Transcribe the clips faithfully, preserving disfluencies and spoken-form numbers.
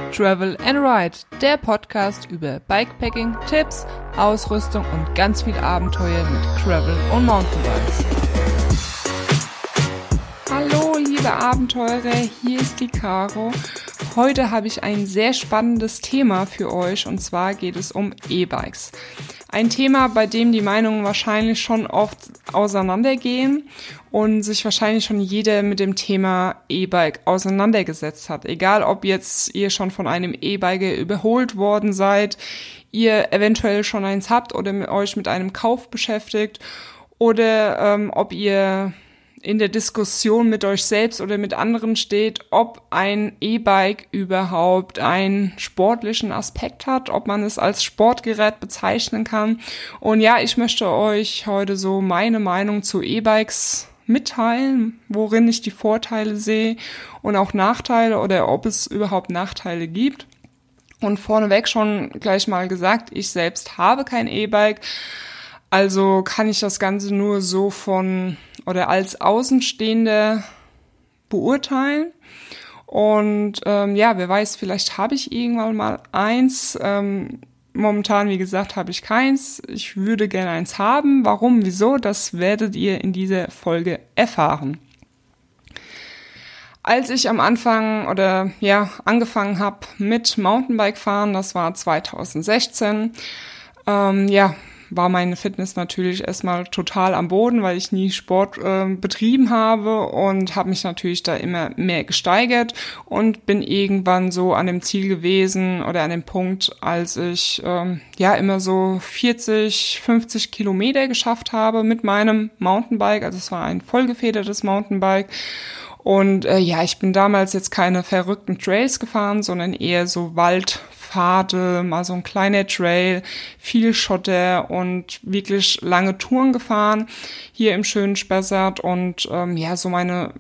Travel and Ride, der Podcast über Bikepacking, Tipps, Ausrüstung und ganz viel Abenteuer mit Gravel und Mountainbikes. Hallo liebe Abenteurer, hier ist die Caro. Heute habe ich ein sehr spannendes Thema für euch und zwar geht es um E-Bikes. Ein Thema, bei dem die Meinungen wahrscheinlich schon oft auseinandergehen und sich wahrscheinlich schon jeder mit dem Thema E-Bike auseinandergesetzt hat. Egal, ob jetzt ihr schon von einem E-Biker überholt worden seid, ihr eventuell schon eins habt oder mit euch mit einem Kauf beschäftigt oder ähm, ob ihr in der Diskussion mit euch selbst oder mit anderen steht, ob ein E-Bike überhaupt einen sportlichen Aspekt hat, ob man es als Sportgerät bezeichnen kann. Und ja, ich möchte euch heute so meine Meinung zu E-Bikes mitteilen, worin ich die Vorteile sehe und auch Nachteile oder ob es überhaupt Nachteile gibt. Und vorneweg schon gleich mal gesagt, ich selbst habe kein E-Bike. Also kann ich das Ganze nur so von oder als Außenstehende beurteilen. Und ähm, ja, wer weiß, vielleicht habe ich irgendwann mal eins. Ähm, momentan, wie gesagt, habe ich keins. Ich würde gerne eins haben. Warum, wieso, das werdet ihr in dieser Folge erfahren. Als ich am Anfang oder ja angefangen habe mit Mountainbike-Fahren, das war zwanzig sechzehn, ähm, ja, war meine Fitness natürlich erstmal total am Boden, weil ich nie Sport äh, betrieben habe und habe mich natürlich da immer mehr gesteigert und bin irgendwann so an dem Ziel gewesen oder an dem Punkt, als ich ähm, ja immer so vierzig, fünfzig Kilometer geschafft habe mit meinem Mountainbike. Also es war ein vollgefedertes Mountainbike. Und äh, ja, ich bin damals jetzt keine verrückten Trails gefahren, sondern eher so Waldpfade, mal so ein kleiner Trail, viel Schotter und wirklich lange Touren gefahren, hier im schönen Spessart. Und ähm, ja, so meine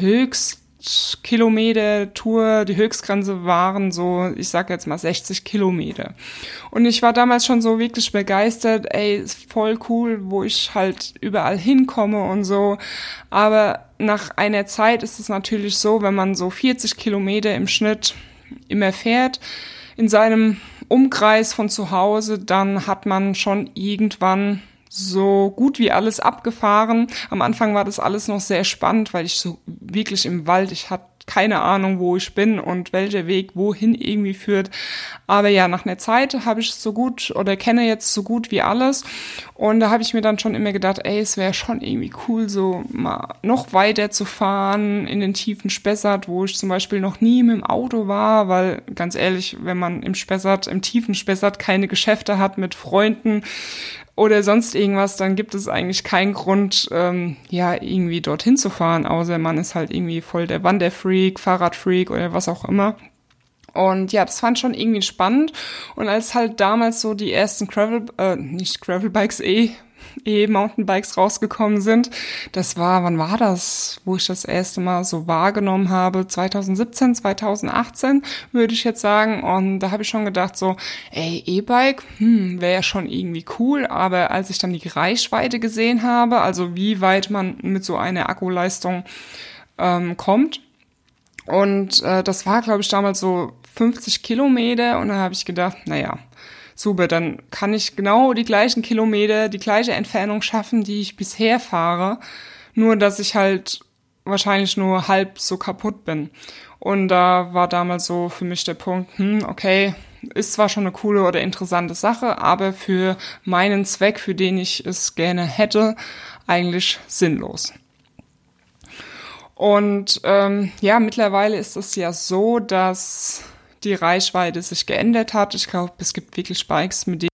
Höchstkilometer-Tour, die Höchstgrenze waren so, ich sag jetzt mal sechzig Kilometer. Und ich war damals schon so wirklich begeistert, ey, ist voll cool, wo ich halt überall hinkomme und so. Aber nach einer Zeit ist es natürlich so, wenn man so vierzig Kilometer im Schnitt immer fährt, in seinem Umkreis von zu Hause, dann hat man schon irgendwann so gut wie alles abgefahren. Am Anfang war das alles noch sehr spannend, weil ich so wirklich im Wald, ich hatte keine Ahnung, wo ich bin und welcher Weg wohin irgendwie führt. Aber ja, nach einer Zeit habe ich so gut oder kenne jetzt so gut wie alles. Und da habe ich mir dann schon immer gedacht, ey, es wäre schon irgendwie cool, so mal noch weiter zu fahren in den tiefen Spessart, wo ich zum Beispiel noch nie mit dem Auto war, weil ganz ehrlich, wenn man im Spessart, im tiefen Spessart keine Geschäfte hat mit Freunden oder sonst irgendwas, dann gibt es eigentlich keinen Grund, ähm, ja, irgendwie dorthin zu fahren, außer man ist halt irgendwie voll der Wanderfreak, Fahrradfreak oder was auch immer. Und ja, das fand ich schon irgendwie spannend. Und als halt damals so die ersten Gravel, äh, nicht Gravelbikes, eh, eh Mountainbikes rausgekommen sind, das war, wann war das, wo ich das erste Mal so wahrgenommen habe? zwanzig siebzehn, zwanzig achtzehn, würde ich jetzt sagen. Und da habe ich schon gedacht so, ey, E-Bike, hm, wäre ja schon irgendwie cool. Aber als ich dann die Reichweite gesehen habe, also wie weit man mit so einer Akkuleistung ähm, kommt, und äh, das war, glaube ich, damals so fünfzig Kilometer und dann habe ich gedacht, naja, super, dann kann ich genau die gleichen Kilometer, die gleiche Entfernung schaffen, die ich bisher fahre, nur dass ich halt wahrscheinlich nur halb so kaputt bin. Und da war damals so für mich der Punkt, hm, okay, ist zwar schon eine coole oder interessante Sache, aber für meinen Zweck, für den ich es gerne hätte, eigentlich sinnlos. Und ähm, ja, mittlerweile ist es ja so, dass die Reichweite sich geändert hat. Ich glaube, es gibt wirklich Bikes, mit denen.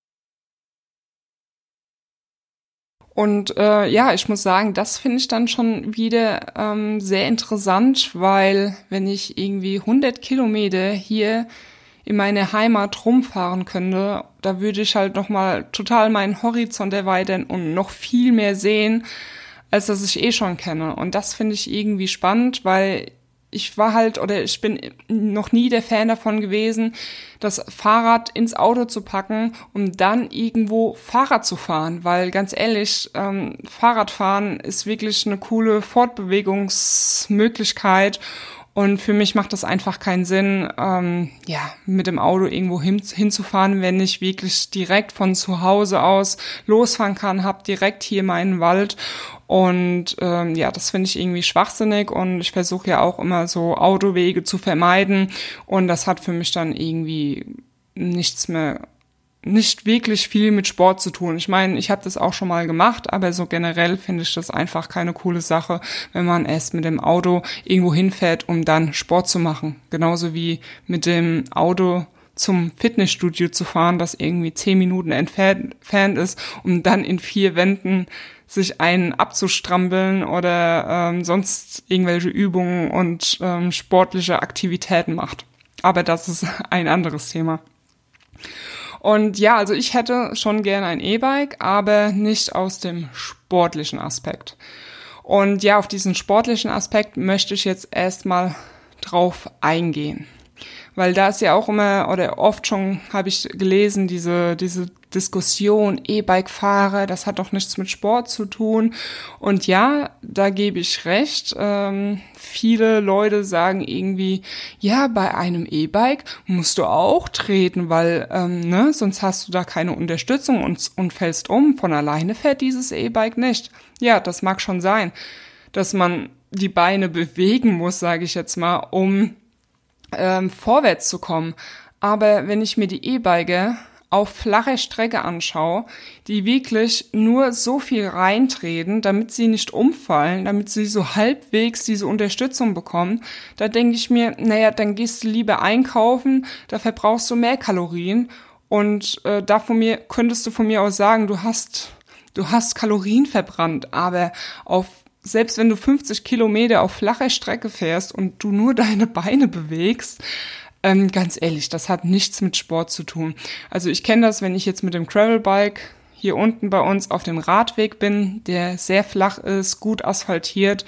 Und äh, ja, ich muss sagen, das finde ich dann schon wieder ähm, sehr interessant, weil wenn ich irgendwie hundert Kilometer hier in meine Heimat rumfahren könnte, da würde ich halt nochmal total meinen Horizont erweitern und noch viel mehr sehen, als das ich eh schon kenne. Und das finde ich irgendwie spannend, weil ich war halt, oder ich bin noch nie der Fan davon gewesen, das Fahrrad ins Auto zu packen, um dann irgendwo Fahrrad zu fahren. Weil ganz ehrlich, ähm, Fahrradfahren ist wirklich eine coole Fortbewegungsmöglichkeit. Und für mich macht das einfach keinen Sinn, ähm, ja, mit dem Auto irgendwo hin, hinzufahren, wenn ich wirklich direkt von zu Hause aus losfahren kann, habe direkt hier meinen Wald. Und ähm, ja, das finde ich irgendwie schwachsinnig und ich versuche ja auch immer so Autowege zu vermeiden und das hat für mich dann irgendwie nichts mehr, nicht wirklich viel mit Sport zu tun. Ich meine, ich habe das auch schon mal gemacht, aber so generell finde ich das einfach keine coole Sache, wenn man erst mit dem Auto irgendwo hinfährt, um dann Sport zu machen. Genauso wie mit dem Auto zum Fitnessstudio zu fahren, das irgendwie zehn Minuten entfernt ist, um dann in vier Wänden sich einen abzustrampeln oder ähm, sonst irgendwelche Übungen und ähm, sportliche Aktivitäten macht. Aber das ist ein anderes Thema. Und ja, also ich hätte schon gerne ein E-Bike, aber nicht aus dem sportlichen Aspekt. Und ja, auf diesen sportlichen Aspekt möchte ich jetzt erstmal drauf eingehen. Weil da ist ja auch immer, oder oft schon habe ich gelesen, diese diese Diskussion, E-Bike-Fahrer, das hat doch nichts mit Sport zu tun. Und ja, da gebe ich recht. Ähm, viele Leute sagen irgendwie, ja, bei einem E-Bike musst du auch treten, weil ähm, ne, sonst hast du da keine Unterstützung und, und fällst um. Von alleine fährt dieses E-Bike nicht. Ja, das mag schon sein, dass man die Beine bewegen muss, sage ich jetzt mal, um ähm, vorwärts zu kommen. Aber wenn ich mir die E-Biker auf flacher Strecke anschaue, die wirklich nur so viel reintreten, damit sie nicht umfallen, damit sie so halbwegs diese Unterstützung bekommen, da denke ich mir, naja, dann gehst du lieber einkaufen, da verbrauchst du mehr Kalorien und äh, da von mir könntest du von mir aus sagen, du hast du hast Kalorien verbrannt, aber auf selbst wenn du fünfzig Kilometer auf flacher Strecke fährst und du nur deine Beine bewegst, Ähm, ganz ehrlich, das hat nichts mit Sport zu tun. Also ich kenne das, wenn ich jetzt mit dem Gravelbike hier unten bei uns auf dem Radweg bin, der sehr flach ist, gut asphaltiert.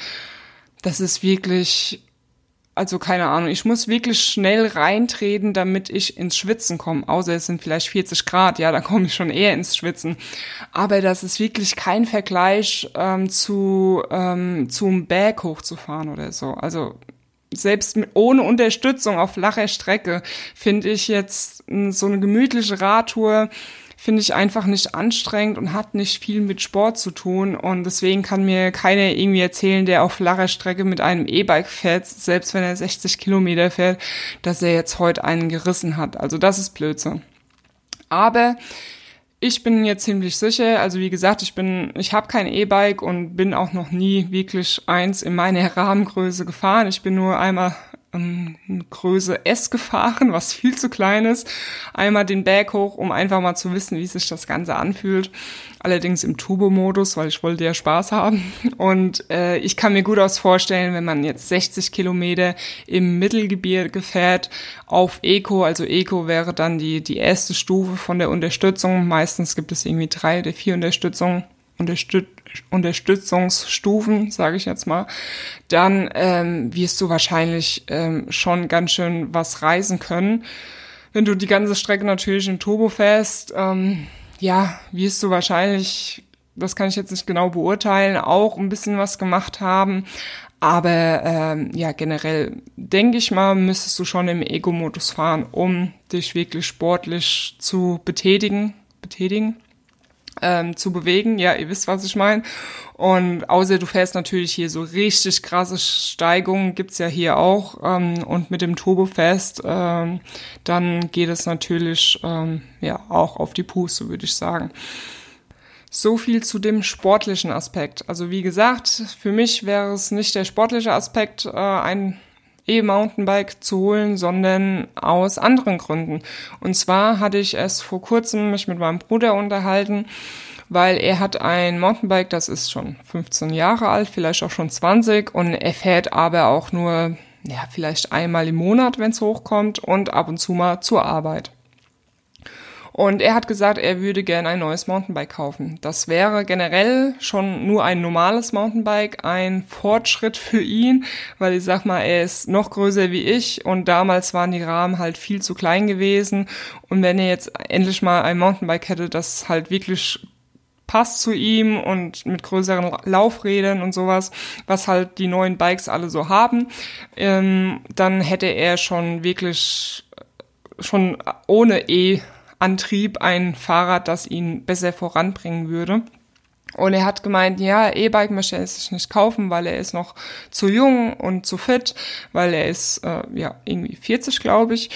Das ist wirklich, also keine Ahnung, ich muss wirklich schnell reintreten, damit ich ins Schwitzen komme. Außer es sind vielleicht vierzig Grad, ja, dann komme ich schon eher ins Schwitzen. Aber das ist wirklich kein Vergleich ähm, zu ähm, zum Berg hochzufahren oder so. Also selbst mit, ohne Unterstützung auf flacher Strecke finde ich jetzt so eine gemütliche Radtour, finde ich einfach nicht anstrengend und hat nicht viel mit Sport zu tun. Und deswegen kann mir keiner irgendwie erzählen, der auf flacher Strecke mit einem E-Bike fährt, selbst wenn er sechzig Kilometer fährt, dass er jetzt heute einen gerissen hat. Also das ist Blödsinn. Aber ich bin mir ziemlich sicher, also wie gesagt, ich bin, ich habe kein E-Bike und bin auch noch nie wirklich eins in meiner Rahmengröße gefahren. Ich bin nur einmal ähm, eine Größe S gefahren, was viel zu klein ist. Einmal den Berg hoch, um einfach mal zu wissen, wie sich das Ganze anfühlt. Allerdings im Turbo-Modus, weil ich wollte ja Spaß haben. Und äh, ich kann mir gut aus vorstellen, wenn man jetzt sechzig Kilometer im Mittelgebirge fährt auf Eco, also Eco wäre dann die die erste Stufe von der Unterstützung. Meistens gibt es irgendwie drei oder vier Unterstützungen, Unterstüt Unterstützungsstufen, sage ich jetzt mal. Dann ähm, wirst du wahrscheinlich ähm, schon ganz schön was reisen können. Wenn du die ganze Strecke natürlich in Turbo fährst, ähm, ja, wirst du wahrscheinlich, das kann ich jetzt nicht genau beurteilen, auch ein bisschen was gemacht haben. Aber ähm, ja, generell denke ich mal, müsstest du schon im Ego-Modus fahren, um dich wirklich sportlich zu betätigen, betätigen, ähm, zu bewegen. Ja, ihr wisst, was ich meine. Und außer du fährst natürlich hier so richtig krasse Steigungen, gibt's ja hier auch. Ähm, und mit dem Turbo fährst, ähm, dann geht es natürlich ähm, ja auch auf die Puste, würde ich sagen. So viel zu dem sportlichen Aspekt. Also wie gesagt, für mich wäre es nicht der sportliche Aspekt, äh, ein E-Mountainbike zu holen, sondern aus anderen Gründen. Und zwar hatte ich erst vor kurzem mich mit meinem Bruder unterhalten, weil er hat ein Mountainbike, das ist schon fünfzehn Jahre alt, vielleicht auch schon zwanzig, und er fährt aber auch nur, ja, vielleicht einmal im Monat, wenn es hochkommt, und ab und zu mal zur Arbeit. Und er hat gesagt, er würde gerne ein neues Mountainbike kaufen. Das wäre generell schon nur ein normales Mountainbike, ein Fortschritt für ihn, weil ich sag mal, er ist noch größer wie ich und damals waren die Rahmen halt viel zu klein gewesen. Und wenn er jetzt endlich mal ein Mountainbike hätte, das halt wirklich passt zu ihm und mit größeren Laufrädern und sowas, was halt die neuen Bikes alle so haben, ähm, dann hätte er schon wirklich schon ohne E-Antrieb ein Fahrrad, das ihn besser voranbringen würde. Und er hat gemeint, ja, E-Bike möchte er sich nicht kaufen, weil er ist noch zu jung und zu fit, weil er ist äh, ja irgendwie vierzig, glaube ich,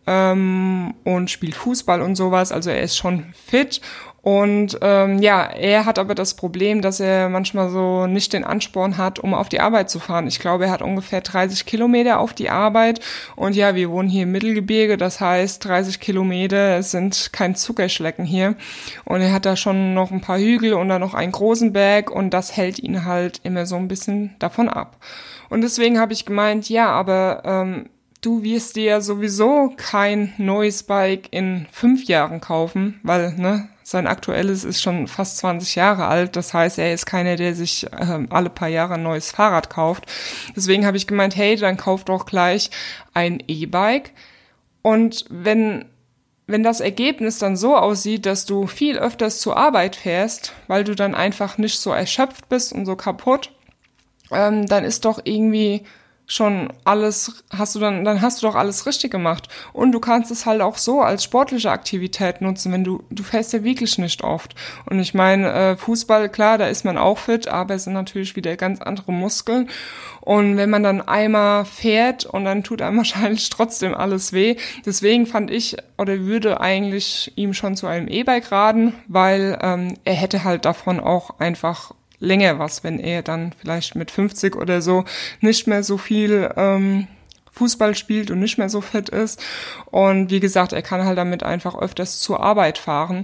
ähm, und spielt Fußball und sowas. Also er ist schon fit. Und ähm, ja, er hat aber das Problem, dass er manchmal so nicht den Ansporn hat, um auf die Arbeit zu fahren. Ich glaube, er hat ungefähr dreißig Kilometer auf die Arbeit. Und ja, wir wohnen hier im Mittelgebirge, das heißt dreißig Kilometer sind kein Zuckerschlecken hier. Und er hat da schon noch ein paar Hügel und dann noch einen großen Berg und das hält ihn halt immer so ein bisschen davon ab. Und deswegen habe ich gemeint, ja, aber ähm, du wirst dir ja sowieso kein neues Bike in fünf Jahren kaufen, weil, ne, sein aktuelles ist schon fast zwanzig Jahre alt. Das heißt, er ist keiner, der sich äh, alle paar Jahre ein neues Fahrrad kauft. Deswegen habe ich gemeint, hey, dann kauf doch gleich ein E-Bike. Und wenn wenn das Ergebnis dann so aussieht, dass du viel öfters zur Arbeit fährst, weil du dann einfach nicht so erschöpft bist und so kaputt, ähm, dann ist doch irgendwie schon alles, hast du dann, dann hast du doch alles richtig gemacht. Und du kannst es halt auch so als sportliche Aktivität nutzen, wenn du, du fährst ja wirklich nicht oft. Und ich meine, äh, Fußball, klar, da ist man auch fit, aber es sind natürlich wieder ganz andere Muskeln. Und wenn man dann einmal fährt und dann tut einem wahrscheinlich trotzdem alles weh. Deswegen fand ich oder würde eigentlich ihm schon zu einem E-Bike raten, weil ähm, er hätte halt davon auch einfach länger was, wenn er dann vielleicht mit fünfzig oder so nicht mehr so viel ähm, Fußball spielt und nicht mehr so fit ist. Und wie gesagt, er kann halt damit einfach öfters zur Arbeit fahren.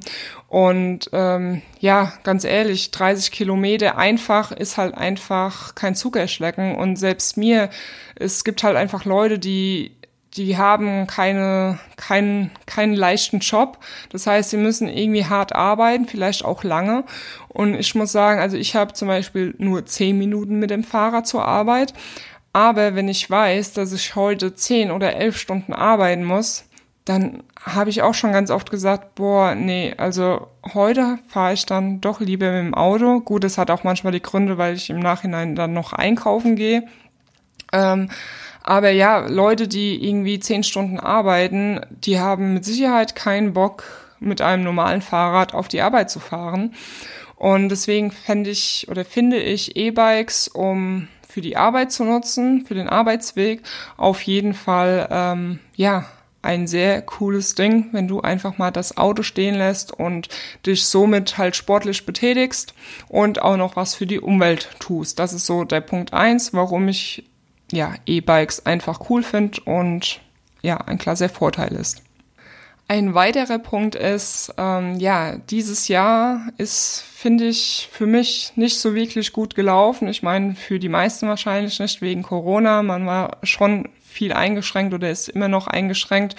Und ähm, ja, ganz ehrlich, dreißig Kilometer einfach ist halt einfach kein Zuckerschlecken. Und selbst mir, es gibt halt einfach Leute, die die haben keine, keinen, keinen leichten Job. Das heißt, sie müssen irgendwie hart arbeiten, vielleicht auch lange. Und ich muss sagen, also ich habe zum Beispiel nur zehn Minuten mit dem Fahrrad zur Arbeit. Aber wenn ich weiß, dass ich heute zehn oder elf Stunden arbeiten muss, dann habe ich auch schon ganz oft gesagt, boah, nee, also heute fahre ich dann doch lieber mit dem Auto. Gut, das hat auch manchmal die Gründe, weil ich im Nachhinein dann noch einkaufen gehe. Ähm, Aber ja, Leute, die irgendwie zehn Stunden arbeiten, die haben mit Sicherheit keinen Bock, mit einem normalen Fahrrad auf die Arbeit zu fahren. Und deswegen fände ich oder finde ich E-Bikes, um für die Arbeit zu nutzen, für den Arbeitsweg, auf jeden Fall ähm, ja ein sehr cooles Ding, wenn du einfach mal das Auto stehen lässt und dich somit halt sportlich betätigst und auch noch was für die Umwelt tust. Das ist so der Punkt eins, warum ich ja, E-Bikes einfach cool finde und ja, ein klarer Vorteil ist. Ein weiterer Punkt ist, ähm, ja, dieses Jahr ist, finde ich, für mich nicht so wirklich gut gelaufen. Ich meine, für die meisten wahrscheinlich nicht wegen Corona. Man war schon viel eingeschränkt oder ist immer noch eingeschränkt.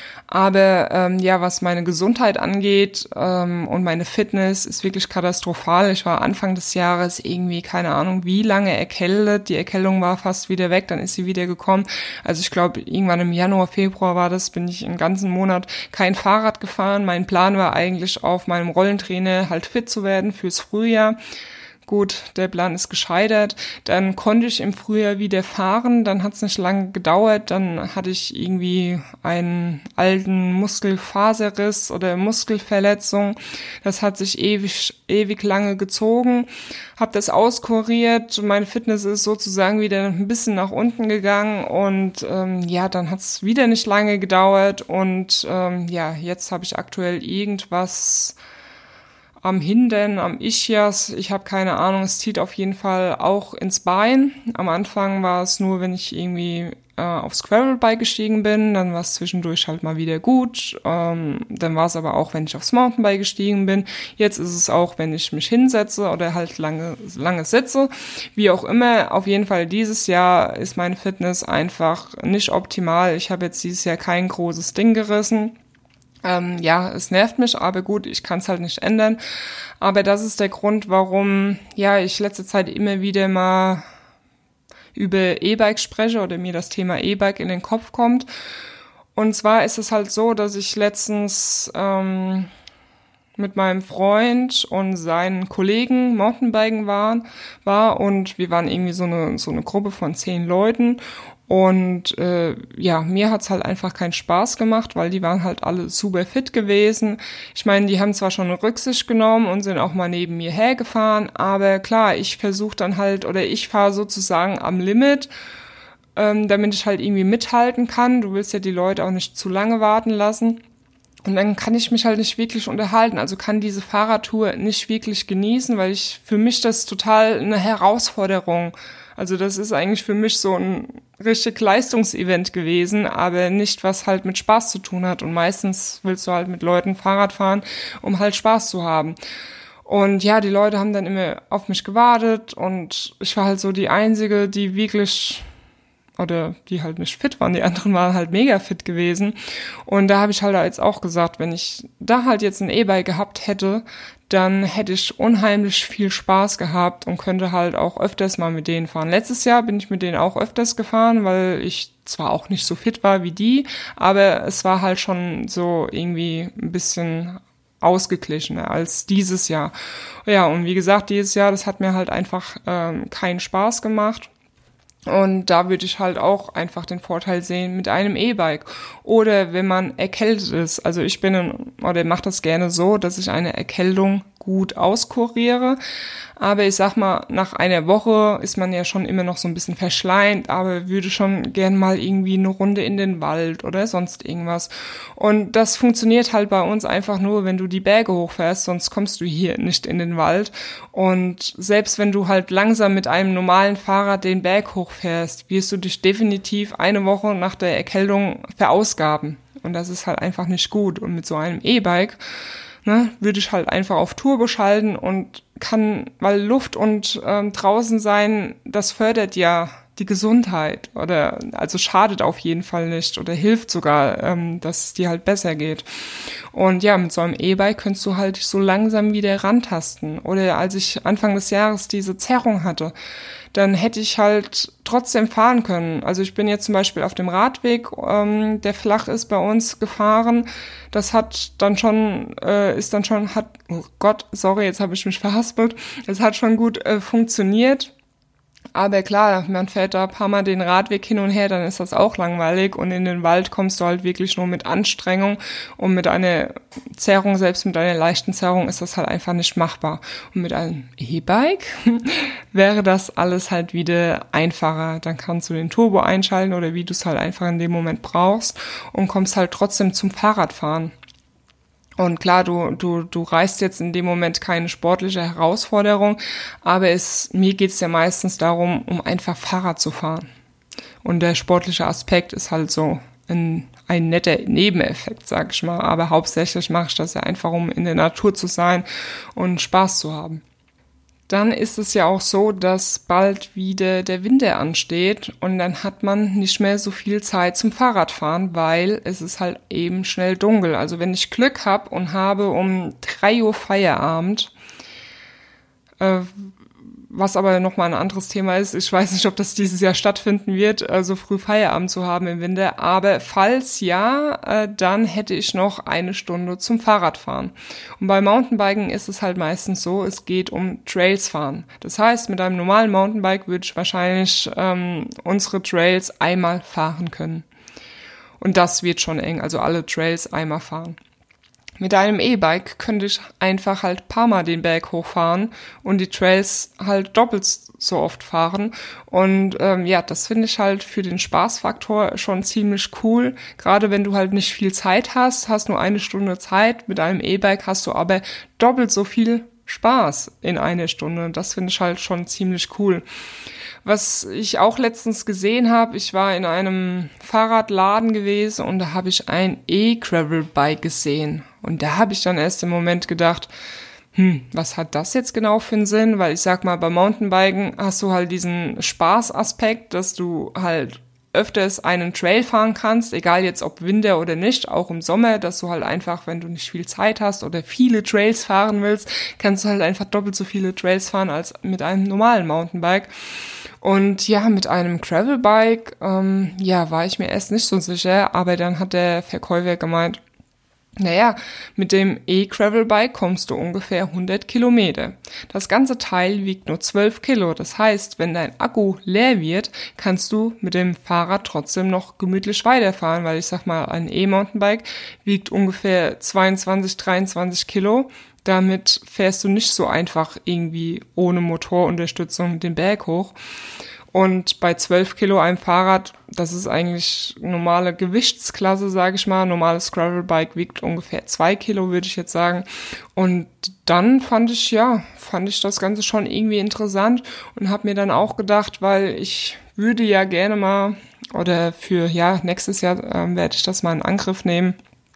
Aber ähm, ja, was meine Gesundheit angeht ähm, und meine Fitness, ist wirklich katastrophal. Ich war Anfang des Jahres irgendwie, keine Ahnung, wie lange erkältet. Die Erkältung war fast wieder weg, dann ist sie wieder gekommen. Also ich glaube, irgendwann im Januar, Februar war das, bin ich einen ganzen Monat kein Fahrrad gefahren. Mein Plan war eigentlich, auf meinem Rollentrainer halt fit zu werden fürs Frühjahr. Gut, der Plan ist gescheitert. Dann konnte ich im Frühjahr wieder fahren. Dann hat es nicht lange gedauert. Dann hatte ich irgendwie einen alten Muskelfaserriss oder Muskelverletzung. Das hat sich ewig, ewig lange gezogen. Habe das auskuriert. Meine Fitness ist sozusagen wieder ein bisschen nach unten gegangen. Und ähm, ja, dann hat es wieder nicht lange gedauert. Und ähm, ja, jetzt habe ich aktuell irgendwas am Hintern, am Ischias, ich habe keine Ahnung, es zieht auf jeden Fall auch ins Bein. Am Anfang war es nur, wenn ich irgendwie äh, aufs Gravelbike gestiegen bin, dann war es zwischendurch halt mal wieder gut. Ähm, dann war es aber auch, wenn ich aufs Mountainbike gestiegen bin. Jetzt ist es auch, wenn ich mich hinsetze oder halt lange, lange sitze. Wie auch immer, auf jeden Fall dieses Jahr ist meine Fitness einfach nicht optimal. Ich habe jetzt dieses Jahr kein großes Ding gerissen. Ähm, ja, es nervt mich, aber gut, ich kann es halt nicht ändern. Aber das ist der Grund, warum ja ich letzte Zeit immer wieder mal über E-Bike spreche oder mir das Thema E-Bike in den Kopf kommt. Und zwar ist es halt so, dass ich letztens ähm, mit meinem Freund und seinen Kollegen Mountainbiken waren, war und wir waren irgendwie so eine so eine Gruppe von zehn Leuten und äh, ja, mir hat's halt einfach keinen Spaß gemacht, weil die waren halt alle super fit gewesen. Ich meine, die haben zwar schon eine Rücksicht genommen und sind auch mal neben mir hergefahren, aber klar, ich versuche dann halt oder ich fahre sozusagen am Limit, ähm, damit ich halt irgendwie mithalten kann. Du willst ja die Leute auch nicht zu lange warten lassen. Und dann kann ich mich halt nicht wirklich unterhalten, also kann diese Fahrradtour nicht wirklich genießen, weil ich für mich das total eine Herausforderung, also das ist eigentlich für mich so ein richtig Leistungsevent gewesen, aber nicht, was halt mit Spaß zu tun hat. Und meistens willst du halt mit Leuten Fahrrad fahren, um halt Spaß zu haben. Und ja, die Leute haben dann immer auf mich gewartet und ich war halt so die Einzige, die wirklich... oder die halt nicht fit waren, die anderen waren halt mega fit gewesen. Und da habe ich halt jetzt auch gesagt, wenn ich da halt jetzt ein E-Bike gehabt hätte, dann hätte ich unheimlich viel Spaß gehabt und könnte halt auch öfters mal mit denen fahren. Letztes Jahr bin ich mit denen auch öfters gefahren, weil ich zwar auch nicht so fit war wie die, aber es war halt schon so irgendwie ein bisschen ausgeglichener als dieses Jahr. Ja, und wie gesagt, dieses Jahr, das hat mir halt einfach ähm, keinen Spaß gemacht. Und da würde ich halt auch einfach den Vorteil sehen mit einem E-Bike. Oder wenn man erkältet ist. Also ich bin, ein, oder mache das gerne so, dass ich eine Erkältung gut auskuriere. Aber ich sag mal, nach einer Woche ist man ja schon immer noch so ein bisschen verschleimt, aber würde schon gern mal irgendwie eine Runde in den Wald oder sonst irgendwas. Und das funktioniert halt bei uns einfach nur, wenn du die Berge hochfährst, sonst kommst du hier nicht in den Wald. Und selbst wenn du halt langsam mit einem normalen Fahrrad den Berg hochfährst, wirst du dich definitiv eine Woche nach der Erkältung verausgaben. Und das ist halt einfach nicht gut. Und mit so einem E-Bike, ne, würde ich halt einfach auf Turbo schalten und kann, weil Luft und ähm, draußen sein, das fördert ja die Gesundheit oder also schadet auf jeden Fall nicht oder hilft sogar, ähm, dass es dir halt besser geht. Und ja, mit so einem E-Bike kannst du halt so langsam wieder rantasten. Oder als ich Anfang des Jahres diese Zerrung hatte, dann hätte ich halt trotzdem fahren können. Also ich bin jetzt zum Beispiel auf dem Radweg, ähm, der flach ist, bei uns gefahren. Das hat dann schon, äh, ist dann schon, hat, oh Gott, sorry, jetzt habe ich mich verhaspelt. Es hat schon gut äh, funktioniert. Aber klar, man fährt da ein paar Mal den Radweg hin und her, dann ist das auch langweilig und in den Wald kommst du halt wirklich nur mit Anstrengung und mit einer Zerrung, selbst mit einer leichten Zerrung ist das halt einfach nicht machbar. Und mit einem E-Bike wäre das alles halt wieder einfacher. Dann kannst du den Turbo einschalten oder wie du es halt einfach in dem Moment brauchst und kommst halt trotzdem zum Fahrradfahren. Und klar, du, du, du reißt jetzt in dem Moment keine sportliche Herausforderung, aber es, mir geht's ja meistens darum, um einfach Fahrrad zu fahren. Und der sportliche Aspekt ist halt so ein, ein netter Nebeneffekt, sag ich mal. Aber hauptsächlich mache ich das ja einfach, um in der Natur zu sein und Spaß zu haben. Dann ist es ja auch so, dass bald wieder der Winter ansteht und dann hat man nicht mehr so viel Zeit zum Fahrradfahren, weil es ist halt eben schnell dunkel. Also wenn ich Glück habe und habe um drei Uhr Feierabend, äh, was aber nochmal ein anderes Thema ist, ich weiß nicht, ob das dieses Jahr stattfinden wird, äh, so früh Feierabend zu haben im Winter, aber falls ja, äh, dann hätte ich noch eine Stunde zum Fahrradfahren. Und bei Mountainbiken ist es halt meistens so, es geht um Trails fahren. Das heißt, mit einem normalen Mountainbike würde ich wahrscheinlich ähm, unsere Trails einmal fahren können. Und das wird schon eng, also alle Trails einmal fahren. Mit einem E-Bike könnte ich einfach halt paar Mal den Berg hochfahren und die Trails halt doppelt so oft fahren. Und ähm, ja, das finde ich halt für den Spaßfaktor schon ziemlich cool. Gerade wenn du halt nicht viel Zeit hast, hast nur eine Stunde Zeit. Mit einem E-Bike hast du aber doppelt so viel Spaß in einer Stunde. Das finde ich halt schon ziemlich cool. Was ich auch letztens gesehen habe, ich war in einem Fahrradladen gewesen und da habe ich ein E-Gravel-Bike gesehen. Und da habe ich dann erst im Moment gedacht, hm, was hat das jetzt genau für einen Sinn? Weil ich sag mal, beim Mountainbiken hast du halt diesen Spaßaspekt, dass du halt öfters einen Trail fahren kannst, egal jetzt ob Winter oder nicht, auch im Sommer, dass du halt einfach, wenn du nicht viel Zeit hast oder viele Trails fahren willst, kannst du halt einfach doppelt so viele Trails fahren als mit einem normalen Mountainbike. Und ja, mit einem Gravelbike, ähm, ja, war ich mir erst nicht so sicher, aber dann hat der Verkäufer gemeint, Naja, mit dem E-Gravel-Bike kommst du ungefähr hundert Kilometer. Das ganze Teil wiegt nur zwölf Kilo. Das heißt, wenn dein Akku leer wird, kannst du mit dem Fahrrad trotzdem noch gemütlich weiterfahren, weil ich sag mal, ein E-Mountainbike wiegt ungefähr zweiundzwanzig, dreiundzwanzig Kilo. Damit fährst du nicht so einfach irgendwie ohne Motorunterstützung den Berg hoch. Und bei zwölf Kilo einem Fahrrad, das ist eigentlich normale Gewichtsklasse, sage ich mal. Normales Gravelbike wiegt ungefähr zwei Kilo, würde ich jetzt sagen. Und dann fand ich, ja, fand ich das Ganze schon irgendwie interessant und habe mir dann auch gedacht, weil ich würde ja gerne mal, oder für, ja, nächstes Jahr äh, werde ich das mal in Angriff nehmen,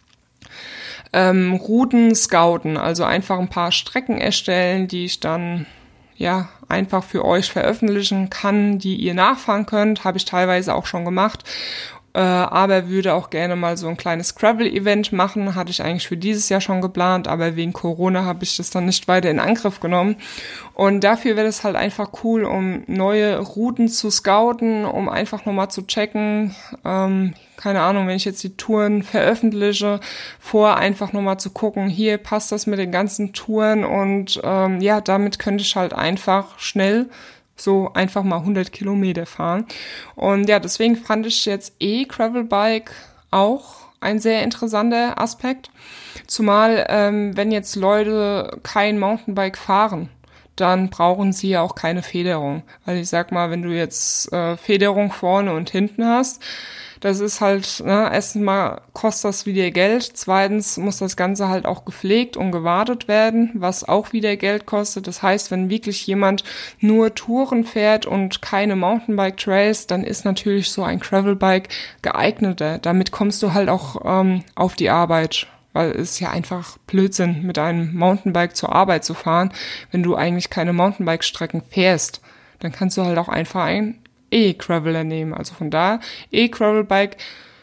ähm, Routen scouten, also einfach ein paar Strecken erstellen, die ich dann ja, einfach für euch veröffentlichen kann, die ihr nachfahren könnt. Habe ich teilweise auch schon gemacht. Äh, aber würde auch gerne mal so ein kleines Gravel-Event machen. Hatte ich eigentlich für dieses Jahr schon geplant, aber wegen Corona habe ich das dann nicht weiter in Angriff genommen. Und dafür wäre es halt einfach cool, um neue Routen zu scouten, um einfach nochmal zu checken, ähm, keine Ahnung, wenn ich jetzt die Touren veröffentliche, vor einfach nochmal zu gucken, hier passt das mit den ganzen Touren und ähm, ja, damit könnte ich halt einfach schnell so einfach mal hundert Kilometer fahren. Und ja, deswegen fand ich jetzt E-Gravelbike auch ein sehr interessanter Aspekt. Zumal, ähm, wenn jetzt Leute kein Mountainbike fahren, dann brauchen sie ja auch keine Federung. Weil ich sag mal, wenn du jetzt äh, Federung vorne und hinten hast, das ist halt, ne, erstens mal kostet das wieder Geld, zweitens muss das Ganze halt auch gepflegt und gewartet werden, was auch wieder Geld kostet. Das heißt, wenn wirklich jemand nur Touren fährt und keine Mountainbike-Trails, dann ist natürlich so ein Gravelbike geeigneter. Damit kommst du halt auch ähm, auf die Arbeit, weil es ja einfach Blödsinn, mit einem Mountainbike zur Arbeit zu fahren, wenn du eigentlich keine Mountainbike-Strecken fährst. Dann kannst du halt auch einfach ein E-Graveler nehmen. Also von da, E-Gravelbike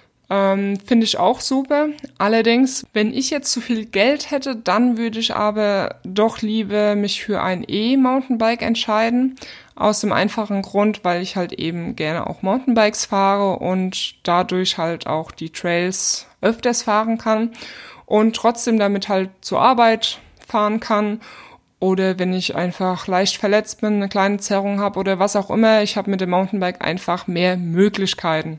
ähm, finde ich auch super. Allerdings, wenn ich jetzt zu viel Geld hätte, dann würde ich aber doch lieber mich für ein E-Mountainbike entscheiden. Aus dem einfachen Grund, weil ich halt eben gerne auch Mountainbikes fahre und dadurch halt auch die Trails öfters fahren kann und trotzdem damit halt zur Arbeit fahren kann. Oder wenn ich einfach leicht verletzt bin, eine kleine Zerrung habe oder was auch immer, ich habe mit dem Mountainbike einfach mehr Möglichkeiten.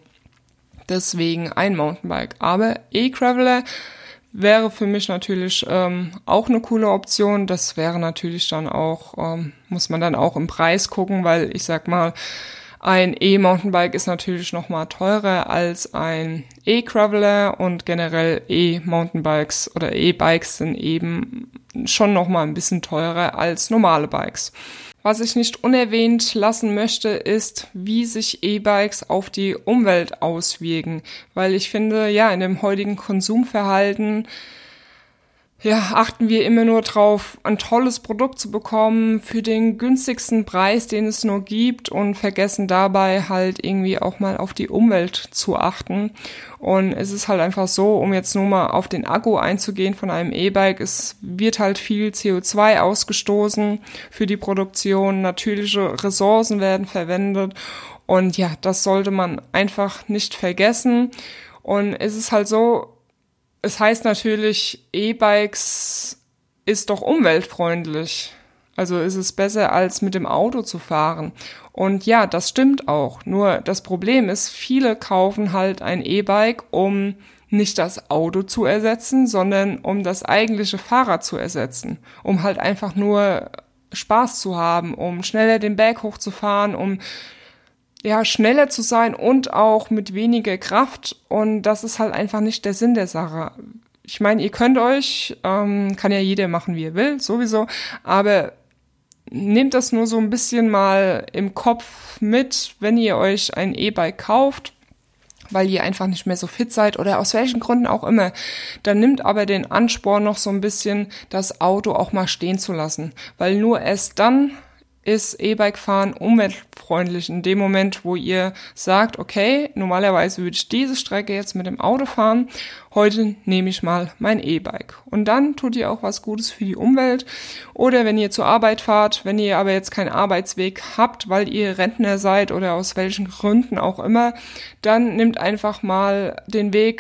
Deswegen ein Mountainbike. Aber E-Graveler wäre für mich natürlich ähm, auch eine coole Option. Das wäre natürlich dann auch, ähm, muss man dann auch im Preis gucken, weil ich sag mal, ein E-Mountainbike ist natürlich nochmal teurer als ein E-Graveler und generell E-Mountainbikes oder E-Bikes sind eben schon nochmal ein bisschen teurer als normale Bikes. Was ich nicht unerwähnt lassen möchte, ist, wie sich E-Bikes auf die Umwelt auswirken, weil ich finde, ja, in dem heutigen Konsumverhalten ja, achten wir immer nur drauf, ein tolles Produkt zu bekommen für den günstigsten Preis, den es nur gibt und vergessen dabei halt irgendwie auch mal auf die Umwelt zu achten. Und es ist halt einfach so, um jetzt nur mal auf den Akku einzugehen von einem E-Bike, es wird halt viel C O zwei ausgestoßen für die Produktion, natürliche Ressourcen werden verwendet und ja, das sollte man einfach nicht vergessen. Und es ist halt so, es heißt natürlich, E-Bikes ist doch umweltfreundlich. Also ist es besser, als mit dem Auto zu fahren. Und ja, das stimmt auch. Nur das Problem ist, viele kaufen halt ein E-Bike, um nicht das Auto zu ersetzen, sondern um das eigentliche Fahrrad zu ersetzen. Um halt einfach nur Spaß zu haben, um schneller den Berg hochzufahren, um ja, schneller zu sein und auch mit weniger Kraft. Und das ist halt einfach nicht der Sinn der Sache. Ich meine, ihr könnt euch, ähm, kann ja jeder machen, wie er will, sowieso, aber nehmt das nur so ein bisschen mal im Kopf mit, wenn ihr euch ein E-Bike kauft, weil ihr einfach nicht mehr so fit seid oder aus welchen Gründen auch immer, dann nimmt aber den Ansporn noch so ein bisschen, das Auto auch mal stehen zu lassen, weil nur erst dann ist E-Bike-Fahren umweltfreundlich in dem Moment, wo ihr sagt, okay, normalerweise würde ich diese Strecke jetzt mit dem Auto fahren, heute nehme ich mal mein E-Bike. Und dann tut ihr auch was Gutes für die Umwelt. Oder wenn ihr zur Arbeit fahrt, wenn ihr aber jetzt keinen Arbeitsweg habt, weil ihr Rentner seid oder aus welchen Gründen auch immer, dann nehmt einfach mal den Weg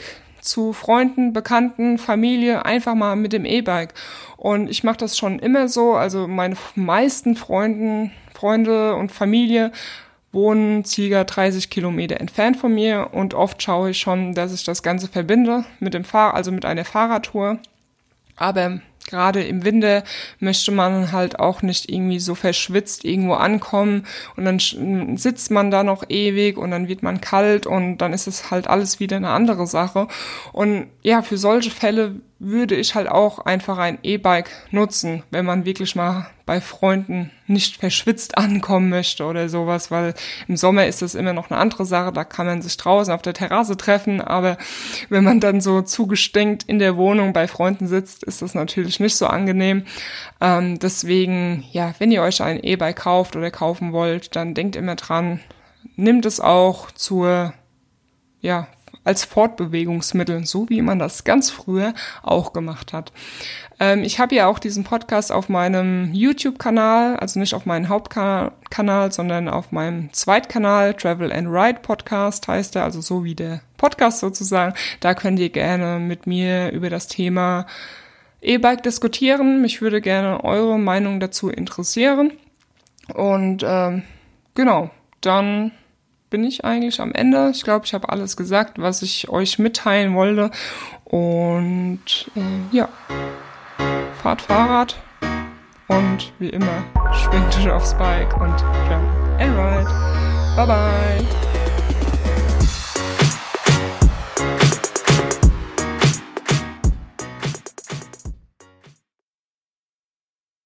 zu Freunden, Bekannten, Familie, einfach mal mit dem E-Bike. Und ich mache das schon immer so, also meine meisten Freunden, Freunde und Familie wohnen circa dreißig Kilometer entfernt von mir und oft schaue ich schon, dass ich das Ganze verbinde mit dem Fahr- also mit einer Fahrradtour. Aber gerade im Winter möchte man halt auch nicht irgendwie so verschwitzt irgendwo ankommen und dann sitzt man da noch ewig und dann wird man kalt und dann ist es halt alles wieder eine andere Sache. Und ja, für solche Fälle würde ich halt auch einfach ein E-Bike nutzen, wenn man wirklich mal bei Freunden nicht verschwitzt ankommen möchte oder sowas, weil im Sommer ist das immer noch eine andere Sache, da kann man sich draußen auf der Terrasse treffen, aber wenn man dann so zugestinkt in der Wohnung bei Freunden sitzt, ist das natürlich nicht so angenehm. Ähm, deswegen, ja, wenn ihr euch ein E-Bike kauft oder kaufen wollt, dann denkt immer dran, nimmt es auch zur, ja, als Fortbewegungsmittel, so wie man das ganz früher auch gemacht hat. Ähm, ich habe ja auch diesen Podcast auf meinem YouTube-Kanal, also nicht auf meinem Hauptkanal, sondern auf meinem Zweitkanal, Travel and Ride Podcast heißt er, also so wie der Podcast sozusagen. Da könnt ihr gerne mit mir über das Thema E-Bike diskutieren. Mich würde gerne eure Meinung dazu interessieren. Und ähm, genau, dann bin ich eigentlich am Ende. Ich glaube, ich habe alles gesagt, was ich euch mitteilen wollte. Und äh, ja, fahrt Fahrrad und wie immer schwingt euch aufs Bike und travel and ride. Bye bye.